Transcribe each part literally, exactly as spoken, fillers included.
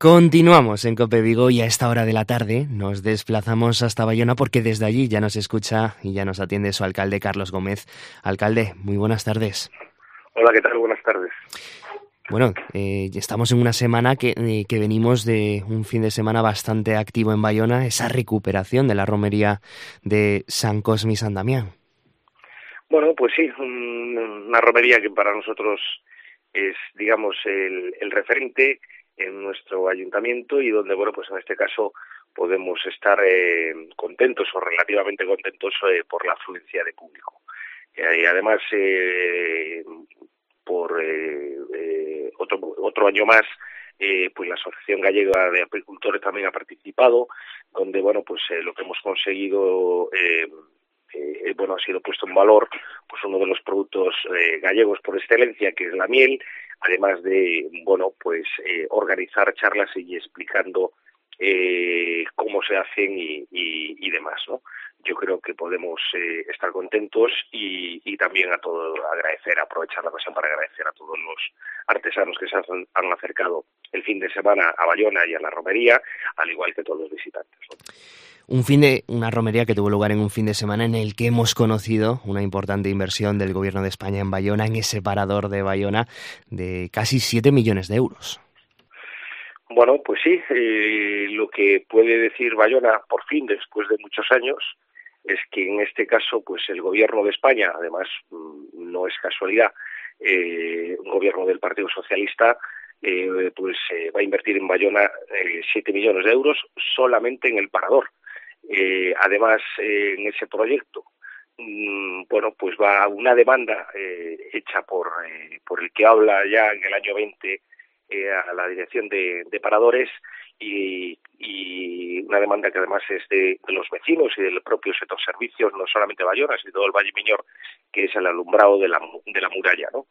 Continuamos en COPE Vigo y a esta hora de la tarde nos desplazamos hasta Bayona porque desde allí ya nos escucha y ya nos atiende su alcalde Carlos Gómez. Alcalde, muy buenas tardes. Hola, ¿qué tal? Buenas tardes. Bueno, eh, estamos en una semana que, eh, que venimos de un fin de semana bastante activo en Bayona, esa recuperación de la romería de San Cosme y San Damián. Bueno, pues sí, un, una romería que para nosotros es, digamos, el, el referente en nuestro ayuntamiento y donde, bueno, pues en este caso podemos estar eh, contentos o relativamente contentos eh, por la afluencia de público. Eh, y además, eh, por eh, eh, otro, otro año más, eh, pues la Asociación Gallega de Apicultores también ha participado, donde, bueno, pues eh, lo que hemos conseguido... Eh, Eh, bueno, ha sido puesto en valor pues uno de los productos eh, gallegos por excelencia, que es la miel, además de, bueno, pues eh, organizar charlas y explicando eh, cómo se hacen y, y, y demás, ¿no? Yo creo que podemos eh, estar contentos y, y también a todo agradecer, aprovechar la ocasión para agradecer a todos los artesanos que se han, han acercado el fin de semana a Bayona y a la romería, al igual que todos los visitantes, ¿no? Un fin de una romería que tuvo lugar en un fin de semana en el que hemos conocido una importante inversión del Gobierno de España en Bayona, en ese parador de Bayona, de casi siete millones de euros. Bueno, pues sí, eh, lo que puede decir Bayona, por fin, después de muchos años, es que en este caso, pues el Gobierno de España, además no es casualidad, eh, un gobierno del Partido Socialista, eh, pues eh, va a invertir en Bayona eh, siete millones de euros solamente en el parador. Eh, además, eh, en ese proyecto, mmm, bueno, pues va una demanda eh, hecha por, eh, por el que habla ya en el año veinte eh, a la Dirección de, de Paradores y, y una demanda que además es de, de los vecinos y del propio sector servicios, no solamente Bayona, sino todo el Valle Miñor, que es el alumbrado de la, de la muralla, ¿no?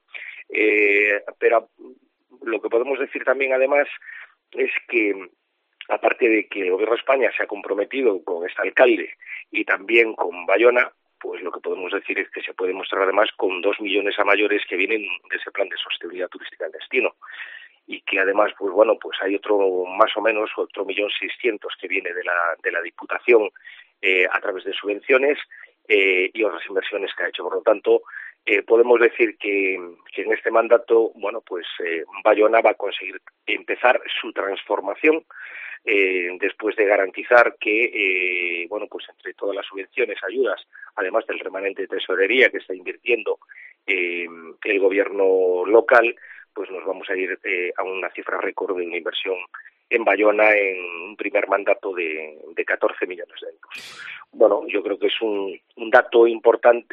Eh, pero lo que podemos decir también, además, es que aparte de que el Gobierno de España se ha comprometido con este alcalde y también con Bayona, pues lo que podemos decir es que se puede mostrar además con dos millones a mayores que vienen de ese plan de sostenibilidad turística del destino. Y que además, pues bueno, pues hay otro, más o menos, otro millón seiscientos que viene de la, de la Diputación eh, a través de subvenciones eh, y otras inversiones que ha hecho. Por lo tanto, eh, podemos decir que, que en este mandato, bueno, pues eh, Bayona va a conseguir empezar su transformación eh, después de garantizar que, eh, bueno, pues entre todas las subvenciones, ayudas, además del remanente de tesorería que está invirtiendo eh, el gobierno local, pues nos vamos a ir eh, a una cifra récord de una inversión en Bayona en un primer mandato de, de catorce millones de euros. Bueno, yo creo que es un, un dato importante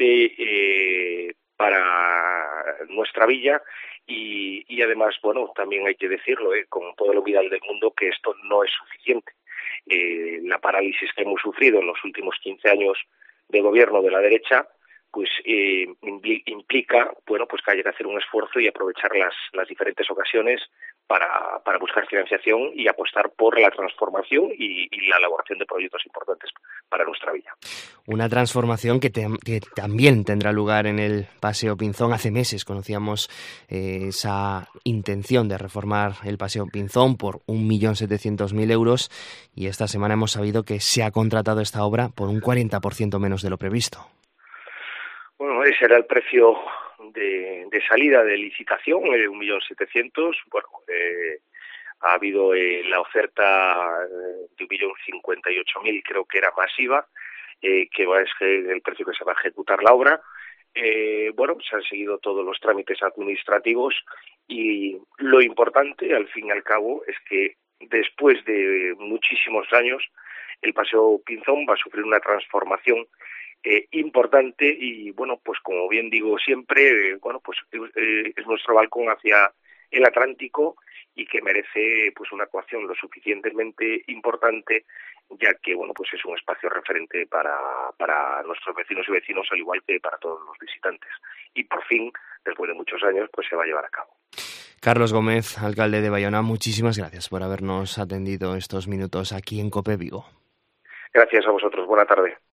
eh, para nuestra villa y, y además, bueno, también hay que decirlo, eh, con toda la humildad del mundo, que esto no es suficiente. Eh, la parálisis que hemos sufrido en los últimos quince años de gobierno de la derecha, pues eh, implica, bueno, pues que haya que hacer un esfuerzo y aprovechar las, las diferentes ocasiones para, para buscar financiación y apostar por la transformación y, y la elaboración de proyectos importantes para nuestra villa. Una transformación que, te, que también tendrá lugar en el Paseo Pinzón. Hace meses conocíamos eh, esa intención de reformar el Paseo Pinzón por un millón setecientos mil euros y esta semana hemos sabido que se ha contratado esta obra por un cuarenta por ciento menos de lo previsto. Bueno, ese era el precio de, de salida de licitación, eh, un millón setecientos. Bueno, eh, ha habido eh, la oferta de un millón cincuenta y ocho mil, creo que era masiva, eh, que va, es el precio que se va a ejecutar la obra. Eh, bueno, se han seguido todos los trámites administrativos y lo importante, al fin y al cabo, es que después de muchísimos años, el Paseo Pinzón va a sufrir una transformación Eh, importante y, bueno, pues como bien digo siempre, eh, bueno, pues eh, es nuestro balcón hacia el Atlántico y que merece pues una actuación lo suficientemente importante, ya que, bueno, pues es un espacio referente para, para nuestros vecinos y vecinos, al igual que para todos los visitantes. Y por fin, después de muchos años, pues se va a llevar a cabo. Carlos Gómez, alcalde de Bayona, muchísimas gracias por habernos atendido estos minutos aquí en COPE Vigo. Gracias a vosotros. Buena tarde.